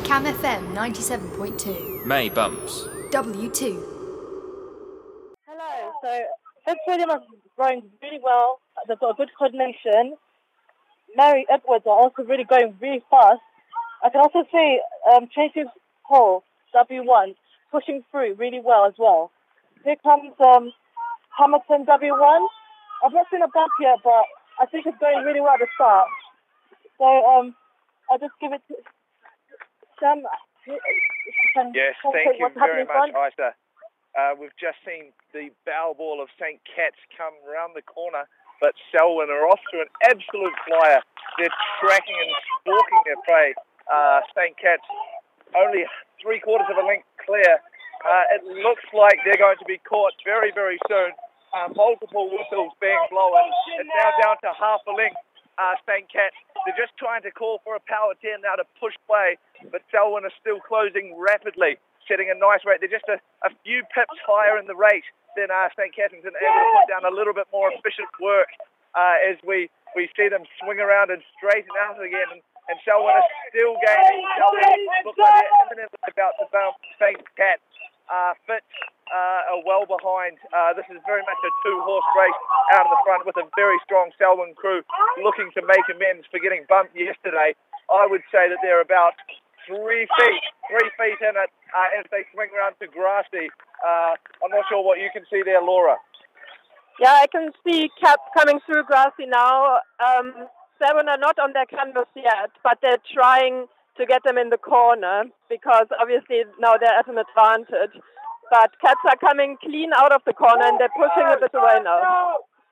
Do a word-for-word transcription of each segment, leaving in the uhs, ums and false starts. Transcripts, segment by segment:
Cam F M ninety-seven point two. May Bumps. W two. Hello. So Fitzwilliam is growing really well. They've got a good coordination. Mary Edwards are also really going really fast. I can also see um, Tracy Hall, W one, pushing through really well as well. Here comes um, Hamilton, W one. I've not seen a bump yet, but I think it's going really well at the start. So um, I'll just give it to Sam. Yes, thank you very much, Isa. Uh, we've just seen the bow ball of Saint Cat's come round the corner, but Selwyn are off to an absolute flyer. They're tracking and stalking their prey. Uh, Saint Cat's only three quarters of a length clear. Uh, it looks like they're going to be caught very, very soon. Uh, multiple whistles being blown. It's now down to half a length. Uh, Saint Cat's, they're just trying to call for a power ten now to push away, but Selwyn are still closing rapidly, setting a nice rate. They're just a, a few pips higher in the rate than uh, Saint Catherine's, and able to put down a little bit more efficient work uh, as we, we see them swing around and straighten out again. And, and Selwyn are still gaining. Selwyn look like they're imminently about to bump Saint Cat's. Uh, Fitz uh, are well behind. Uh, this is very much a two-horse race out of the front with a very strong Selwyn crew looking to make amends for getting bumped yesterday. I would say that they're about three feet, three feet in it uh, as they swing around to Grassy. Uh, I'm not sure what you can see there, Laura. Yeah, I can see Cap coming through Grassy now. Um, Seven are not on their canvas yet, but they're trying to get them in the corner because obviously now they're at an advantage. But Cats are coming clean out of the corner and they're pushing a bit away now.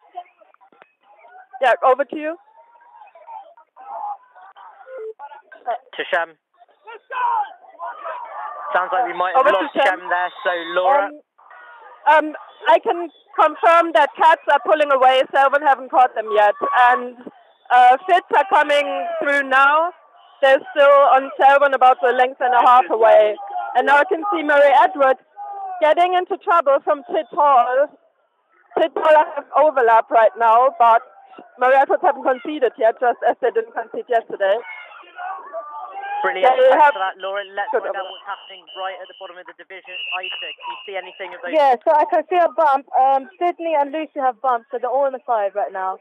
Yeah, over to you. To Shem. Sounds like we might have over lost Shem. Shem there, so Laura. Um, um, I can confirm that Cats are pulling away. Selwyn haven't caught them yet. And uh, Fitz are coming through now. They're still on Selwyn about a length and a half away. And now I can see Mary Edwards getting into trouble from Tit Hall. Tit Hall have overlap right now, but Mary Edwards haven't conceded yet, just as they didn't concede yesterday. Brilliant. They Thanks have for that, Laura. Let's find out overlap. what's happening right at the bottom of the division. Isaac, can you see anything of those? Yeah, so I can see a bump. Um, Sydney and Lucy have bumps, so they're all in the five right now.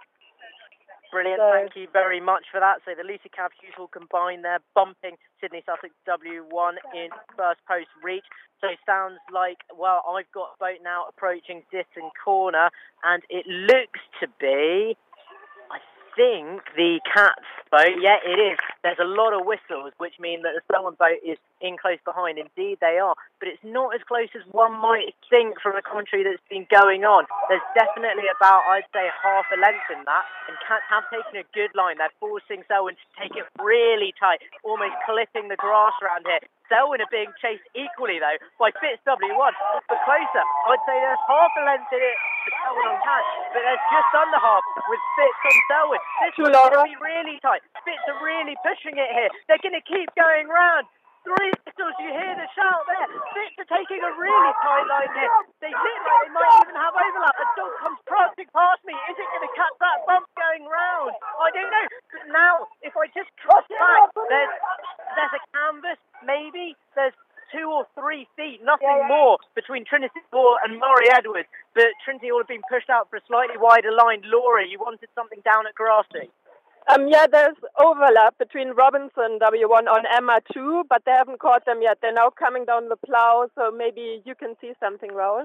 Brilliant, So, thank you very much for that. So the Lucy Cabs usual combine there, bumping Sydney Sussex W one in first post reach. So it sounds like, well, I've got a boat now approaching Ditton Corner, and it looks to be, I think, the Cats boat. Yeah, it is. There's a lot of whistles, which mean that the Selwyn boat is in close behind. Indeed, they are. But it's not as close as one might think from the commentary that's been going on. There's definitely about, I'd say, half a length in that. And Cats have taken a good line. They're forcing Selwyn to take it really tight, almost clipping the grass around here. Selwyn are being chased equally, though, by Fitz W one. But closer, I'd say there's half a length in it for Selwyn on Cats, but there's just under half with Fitz on Selwyn. This one's going to be really tight. Fitz are really pushing it here. They're going to keep going round. Three whistles, you hear the shout there. Fitz are taking a really tight line here. They look like they might even have overlap. A dog comes prancing past me. Is it going to cut that bump going round? I don't know. But now, if I just cross back, there's, there's a canvas, maybe. There's two or three feet, nothing yeah, yeah. more, between Trinity Hall and Murray Edwards. But Trinity Hall have been pushed out for a slightly wider line. Laura, you wanted something down at Grassy? Um, yeah, there's overlap between Robinson W one on Emma two, but they haven't caught them yet. They're now coming down the plough, so maybe you can see something, Raoul.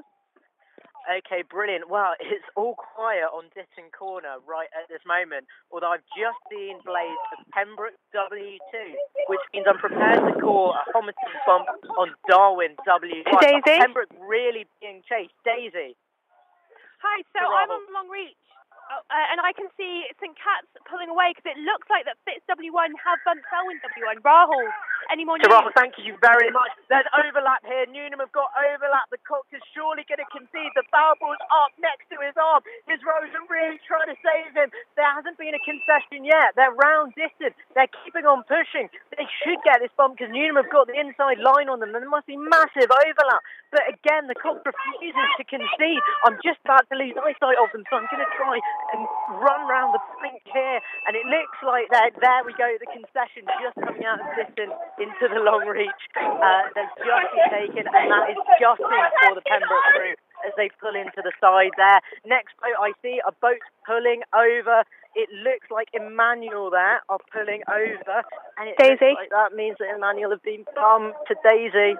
Okay, brilliant. Well, it's all quiet on Ditton Corner right at this moment, although I've just seen blades of Pembroke W two, which means I'm prepared to call a Homerton bump on Darwin W one. Daisy? Pembroke really being chased. Daisy. Hi, so I'm on long reach. Oh, uh, and I can see Saint Cat's pulling away because it looks like that Fitz W one have bumped Selwyn W one. Rahul, any more news? Rahul, thank you very much. There's overlap here. Newnham have got overlap. The cock is surely going to concede. The foul ball's up next to his arm. His rowers are really trying to save him. There hasn't been a concession yet. They're round distance. They're keeping on pushing. They should get this bump because Newnham have got the inside line on them. There must be massive overlap. but again, the Cox refuses to concede. I'm just about to lose eyesight of them, so I'm going to try and run round the bank here, and it looks like that. There we go, the concession just coming out of distance into the long reach. Uh, they've just been taken, and that is gutting for the Pembroke crew as they pull into the side there. Next boat I see, a boat pulling over. It looks like Emmanuel there are pulling over, and it Daisy. looks like that means that Emmanuel have been bumped to Daisy.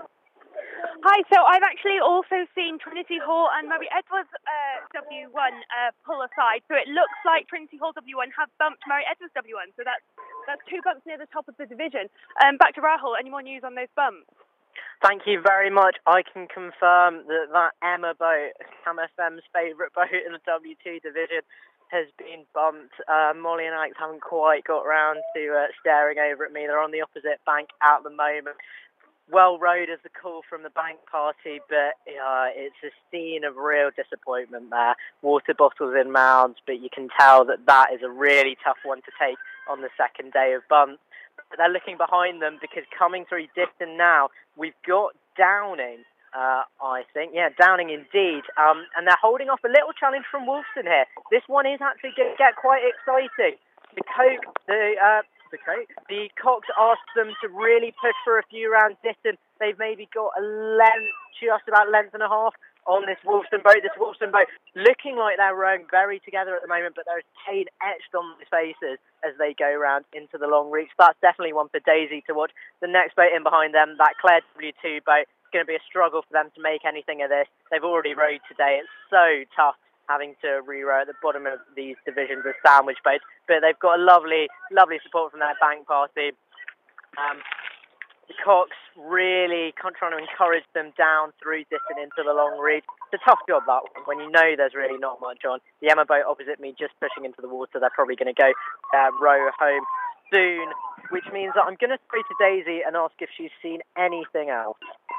Hi, so I've actually also seen Trinity Hall and Murray Edwards uh, W one uh, pull aside. So it looks like Trinity Hall W one have bumped Murray Edwards W one. So that's that's two bumps near the top of the division. Um, back to Rahul. Any more news on those bumps? Thank you very much. I can confirm that that Emma boat, Cam F M's favourite boat in the W two division, has been bumped. Uh, Molly and Alex haven't quite got round to uh, staring over at me. They're on the opposite bank at the moment. Well rowed as the call from the bank party, but uh, it's a scene of real disappointment there. Water bottles in mouths, but you can tell that that is a really tough one to take on the second day of bumps. But they're looking behind them because coming through Diston now, we've got Downing. Uh, I think, yeah, Downing indeed. Um, and they're holding off a little challenge from Wolfson here. This one is actually going to get quite exciting. The Coke, the uh, the Coke, the Cox asked them to really push for a few rounds distance. They've maybe got a length, just about length and a half on this Wolfson boat. This Wolfson boat looking like they're rowing very together at the moment, but there's pain etched on their faces as they go round into the long reach. That's definitely one for Daisy to watch. The next boat in behind them, that Claire W two boat, going to be a struggle for them to make anything of this. They've already rowed today. It's so tough having to re-row at the bottom of these divisions as sandwich boats, but they've got a lovely, lovely support from their bank party. Um, the Cox really trying to encourage them down through this and into the long reach. It's a tough job, that one, when you know there's really not much on. The Emma boat opposite me just pushing into the water. They're probably going to go uh, row home soon, which means that I'm going to throw to Daisy and ask if she's seen anything else.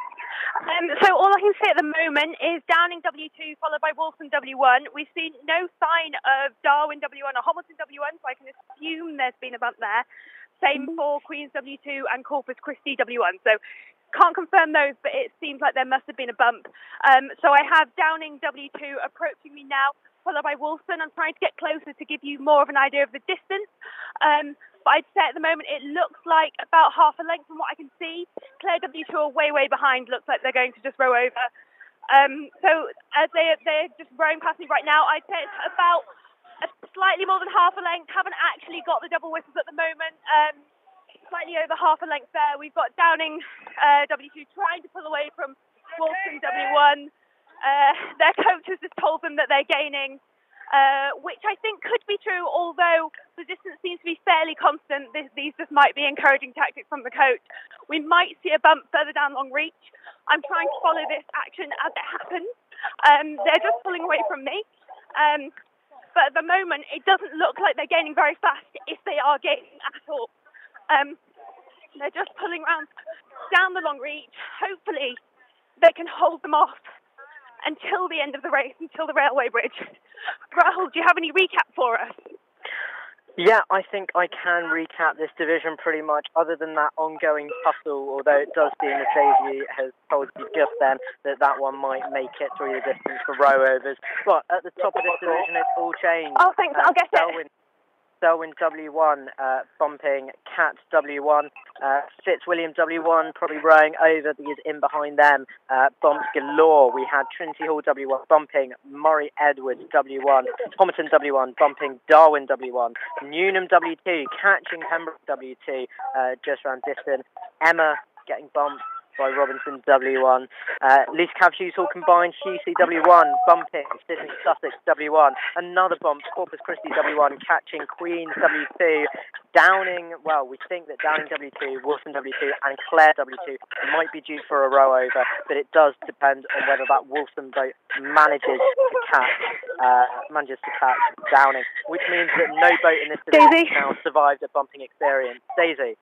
Um, so all I can say at the moment is Downing W two followed by Wolfson W one. We've seen no sign of Darwin W one or Hamilton W one, so I can assume there's been a bump there. Same for Queens W two and Corpus Christi W one. So can't confirm those, but it seems like there must have been a bump. Um, so I have Downing W two approaching me now, followed by Wolfson. I'm trying to get closer to give you more of an idea of the distance. Um, But I'd say at the moment it looks like about half a length from what I can see. Claire W two are way, way behind. Looks like they're going to just row over. Um, so as they, they're just rowing past me right now, I'd say it's about a slightly more than half a length. Haven't actually got the double whistles at the moment. Um, slightly over half a length there. We've got Downing uh, W two trying to pull away from Wolfson W one. Uh, their coach has just told them that they're gaining. Uh, which I think could be true, although the distance seems to be fairly constant. This, these just might be encouraging tactics from the coach. We might see a bump further down long reach. I'm trying to follow this action as it happens. Um, they're just pulling away from me. Um, but at the moment, it doesn't look like they're gaining very fast, if they are gaining at all. Um, they're just pulling around down the long reach. Hopefully, they can hold them off until the end of the race, until the railway bridge. Rahul, do you have any recap for us? Yeah, I think I can recap this division pretty much, other than that ongoing tussle, although it does seem as Daisy has told you just then that that one might make it through the distance for row-overs. But at the top of this division, it's all changed. Oh, thanks, uh, I'll get Selwyn, it. Selwyn W one uh, bumping Cat W one, uh, Fitzwilliam W one probably rowing over because in behind them, uh, bumps galore. We had Trinity Hall W one bumping Murray Edwards W one, Homerton W one bumping Darwin W one, Newnham W two catching Pembroke W two uh, just round distance, Emma getting bumped by Robinson W one, uh, Least Cav Hughes Hall combined, Q C W one bumping Sydney Sussex W one, another bump, Corpus Christi W one catching Queens W two, Downing, well, we think that Downing W two, Wolfson W two and Clare W two might be due for a row over, but it does depend on whether that Wolfson boat manages to catch, uh, manages to catch Downing, which means that no boat in this division now survived a bumping experience. Daisy.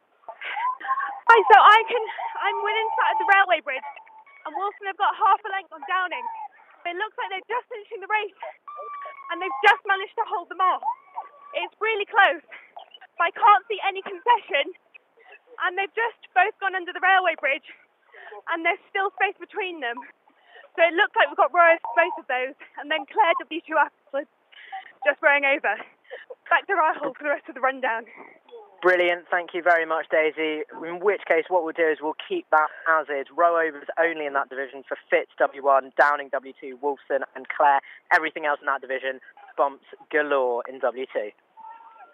Hi, so I can, I'm within sight of the railway bridge, and Wolfson have got half a length on Downing. It looks like they're just finishing the race, and they've just managed to hold them off. It's really close, but I can't see any concession, and they've just both gone under the railway bridge, and there's still space between them. So it looks like we've got Royal for both of those, and then Claire W two afterwards, just rowing over. Back to Rahul for the rest of the rundown. Brilliant, thank you very much, Daisy. In which case, what we'll do is we'll keep that as is. Row overs only in that division for Fitz W one, Downing W two, Wolfson and Claire. Everything else in that division, bumps galore in W two.